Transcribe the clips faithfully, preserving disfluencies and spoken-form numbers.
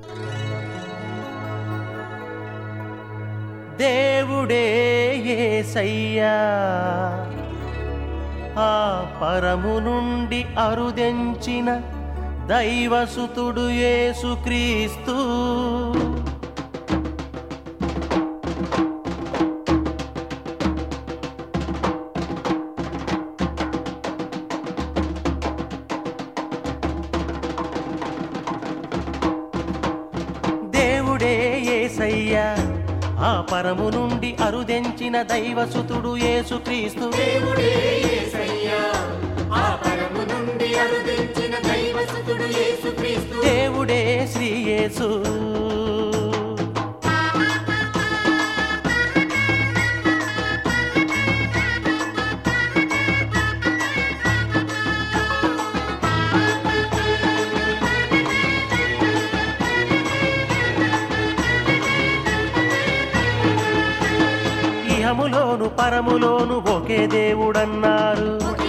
దేవుడే యేసయ్యా ఆ పరము నుండి అరుదెంచిన దైవసుతుడు యేసుక్రీస్తు దేవుడే యేసయ్యా ఆ పరము నుండి అరుదెంచిన దైవసుతుడు యేసుక్రీస్తు దేవుడే యేసయ్యా ఆ పరము నుండి అరుదెంచిన దైవసుతుడు యేసుక్రీస్తు దేవుడే శ్రీ యేసు ఇహములోను పరములోను ఒకే దేవుడన్నారు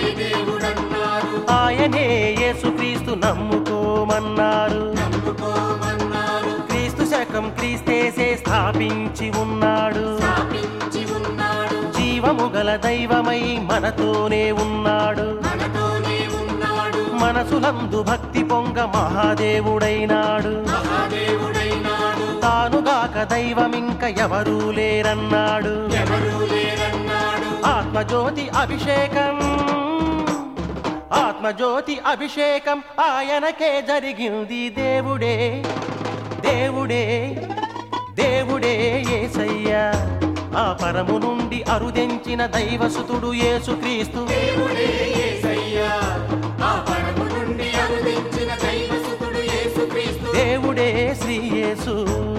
ఆయనే యేసుక్రీస్తు నమ్ముకోమన్నారు క్రీస్తు శకం క్రీస్తేసే స్థాపించి ఉన్నాడు జీవము గల దైవమై మనతోనే ఉన్నాడు మనసులందు భక్తి పొంగ మహాదేవుడైనాడు తానుగాక దైవమింక ఎవరూ లేరన్నాడు ఆత్మజ్యోతి అభిషేకం ఆత్మజ్యోతి అభిషేకం ఆయనకే జరిగింది దేవుడే దేవుడే దేవుడే యేసయ్యా ఆ పరము నుండి అరుదెంచిన దైవసుతుడు యేసుక్రీస్తు దేవుడే యేసయ్యా ఆ పరము నుండి అరుదెంచిన దైవసుతుడు యేసుక్రీస్తు దేవుడే శ్రీ యేసు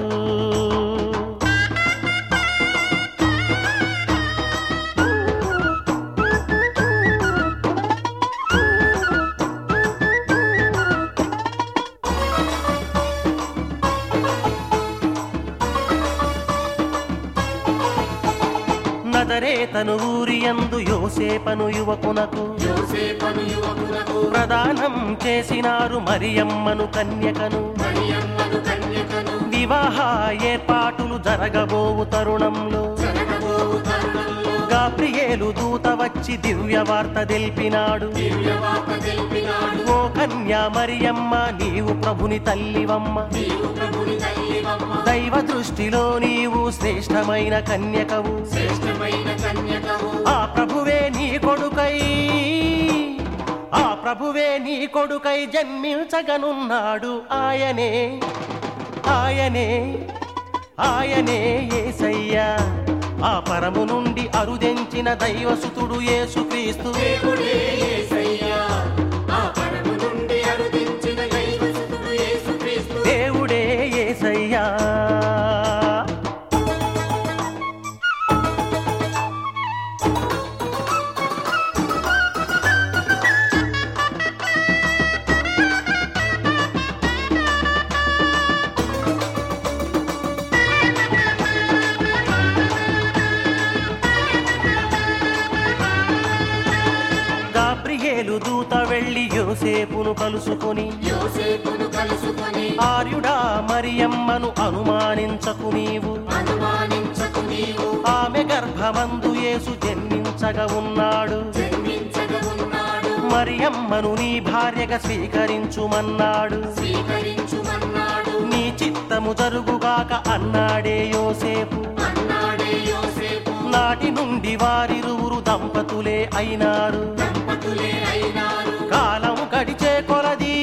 నజరేతను ఊరియందు యోసేపను యువకునకు ప్రదానం చేసినారు మరియమ్మను కన్యకను వివాహ ఏర్పాటులు జరగబోవు తరుణంలో గాబ్రియేలు దూత వచ్చి దివ్య వార్త తెలిపినాడు ఓ కన్యా మరియమ్మ నీవు ప్రభుని తల్లివమ్మ దైవ దృష్టిలో నీవు శ్రేష్టమైన కన్యకవు ఆ ప్రభువే నీ కొడుకై ఆ ప్రభువే నీ కొడుకై జన్మించగనున్నాడు ఆయనే ఆయనే ఆయనే యేసయ్యా ఆ పరము నుండి అరుదెంచిన దైవసుతుడు యేసుక్రీస్తు దేవుడే యేసయ్యా ఆ పరము నుండి అరుదెంచిన దైవసుతుడు యేసుక్రీస్తు దేవుడే యేసయ్యా గాబ్రియేలు దూత వెళ్ళి యోసేపును కలుసుకొని యోసేపును కలుసుకొని ఆర్యుడా మరియమ్మను అనుమానించకు నీవు అనుమానించకు నీవు ఆమె గర్భమందు యేసు జన్మించగా ఉన్నాడు జన్మించగా ఉన్నాడు మరియమ్మను నీ భార్యగా స్వీకరించుమన్నాడు స్వీకరించుమన్నాడు నీ చిత్తము జరుగుగాక అన్నాడే యోసేపు అన్నాడే యోసేపు నాటి నుండి వారిరువురు దంపతులే అయినారు దంపతులే అయినారు కాలం గడిచే కొలది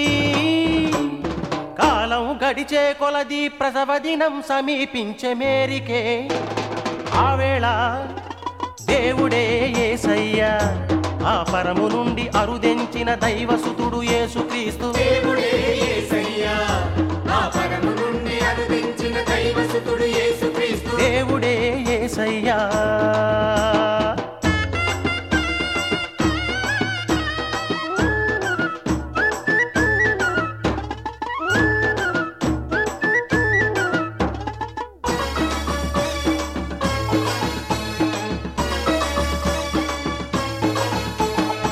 కాలం గడిచే కొలది ప్రసవ దినం సమీపించే మేరికే ఆవేళ దేవుడే యేసయ్యా ఆ పరము నుండి అరుదెంచిన దైవసుతుడు యేసుక్రీస్తు దేవుడే యేసయ్యా ఆ పరము నుండి అరుదెంచిన దైవసుతుడు యేసుక్రీస్తు దేవుడే యేసయ్యా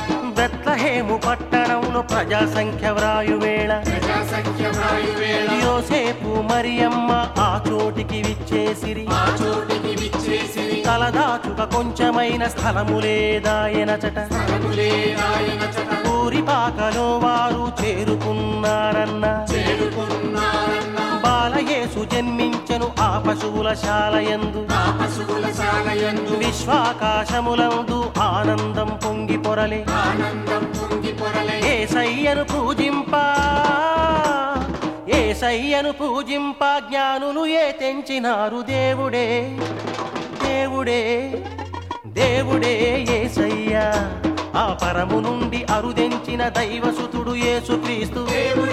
బెత్లెహేము పట్టణంలో ప్రజా సంఖ్య వ్రాయువేళ ప్రజా సంఖ్య వ్రాయువేళ యోసేపు మరియమ్మ ఆ చోటికి విచ్చేసిరి ఆ చోటికి విచ్చేసిరి తలదాచుక కొంచెమైన స్థలము లేదాయనచట స్థలములే ఆయనచట ఊరి పాకలో వారు చేరుకున్నారన్న చేరుకున్నారన్న బాలయేసు జన్మించెను ఆ పశువుల శాలయందు ఆ పశువుల శాలయందు విశ్వాకాశములందు ఆనందం పొంగి పొరలే ఆనందం పొంగి పొరలే యేసయ్యను పూజింప యేసయ్యను పూజింప జ్ఞానులు ఏ తెంచినారు దేవుడే దేవుడే దేవుడే యేసయ్య ఆ పరము నుండి అరుదెంచిన దైవసుతుడు యేసుక్రీస్తు దేవుడే